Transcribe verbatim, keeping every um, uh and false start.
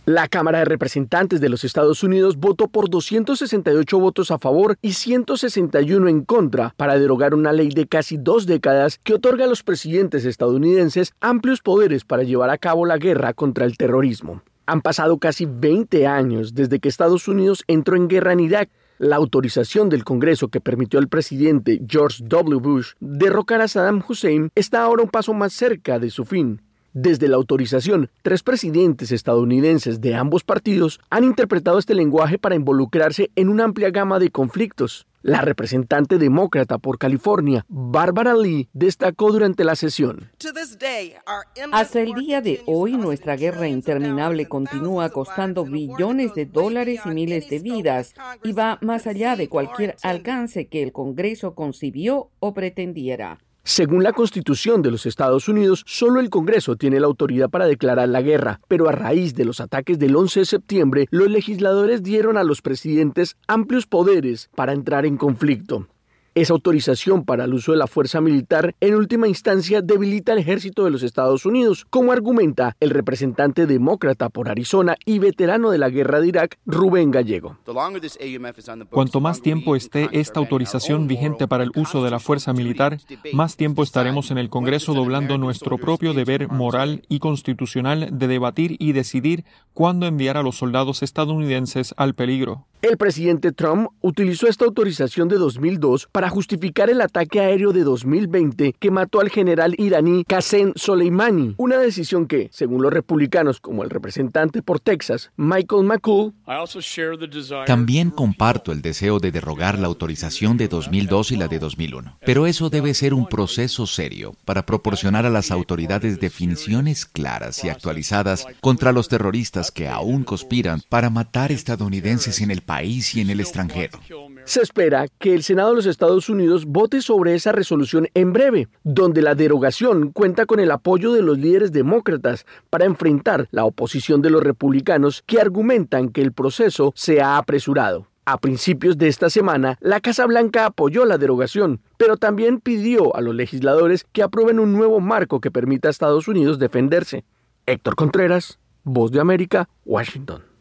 La Cámara de Representantes de los Estados Unidos votó por doscientos sesenta y ocho votos a favor y ciento sesenta y uno en contra para derogar una ley de casi dos décadas que otorga a los presidentes estadounidenses amplios poderes para llevar a cabo la guerra contra el terrorismo. Han pasado casi veinte años desde que Estados Unidos entró en guerra en Irak. La autorización del Congreso que permitió al presidente George W. Bush derrocar a Saddam Hussein está ahora un paso más cerca de su fin. Desde la autorización, tres presidentes estadounidenses de ambos partidos han interpretado este lenguaje para involucrarse en una amplia gama de conflictos. La representante demócrata por California, Barbara Lee, destacó durante la sesión. Hasta el día de hoy, nuestra guerra interminable continúa costando billones de dólares y miles de vidas y va más allá de cualquier alcance que el Congreso concibió o pretendiera. Según la Constitución de los Estados Unidos, solo el Congreso tiene la autoridad para declarar la guerra, pero a raíz de los ataques del once de septiembre, los legisladores dieron a los presidentes amplios poderes para entrar en conflicto. Esa autorización para el uso de la fuerza militar en última instancia debilita al ejército de los Estados Unidos, como argumenta el representante demócrata por Arizona y veterano de la guerra de Irak, Rubén Gallego. Cuanto más tiempo esté esta autorización vigente para el uso de la fuerza militar, más tiempo estaremos en el Congreso doblando nuestro propio deber moral y constitucional de debatir y decidir cuándo enviar a los soldados estadounidenses al peligro. El presidente Trump utilizó esta autorización de dos mil dos para justificar el ataque aéreo de dos mil veinte que mató al general iraní Qasem Soleimani, una decisión que, según los republicanos como el representante por Texas, Michael McCaul, también comparto el deseo de derrogar la autorización de dos mil dos y la de dos mil uno, pero eso debe ser un proceso serio para proporcionar a las autoridades definiciones claras y actualizadas contra los terroristas que aún conspiran para matar estadounidenses en el país país y en el extranjero. Se espera que el Senado de los Estados Unidos vote sobre esa resolución en breve, donde la derogación cuenta con el apoyo de los líderes demócratas para enfrentar la oposición de los republicanos que argumentan que el proceso se ha apresurado. A principios de esta semana, la Casa Blanca apoyó la derogación, pero también pidió a los legisladores que aprueben un nuevo marco que permita a Estados Unidos defenderse. Héctor Contreras, Voz de América, Washington.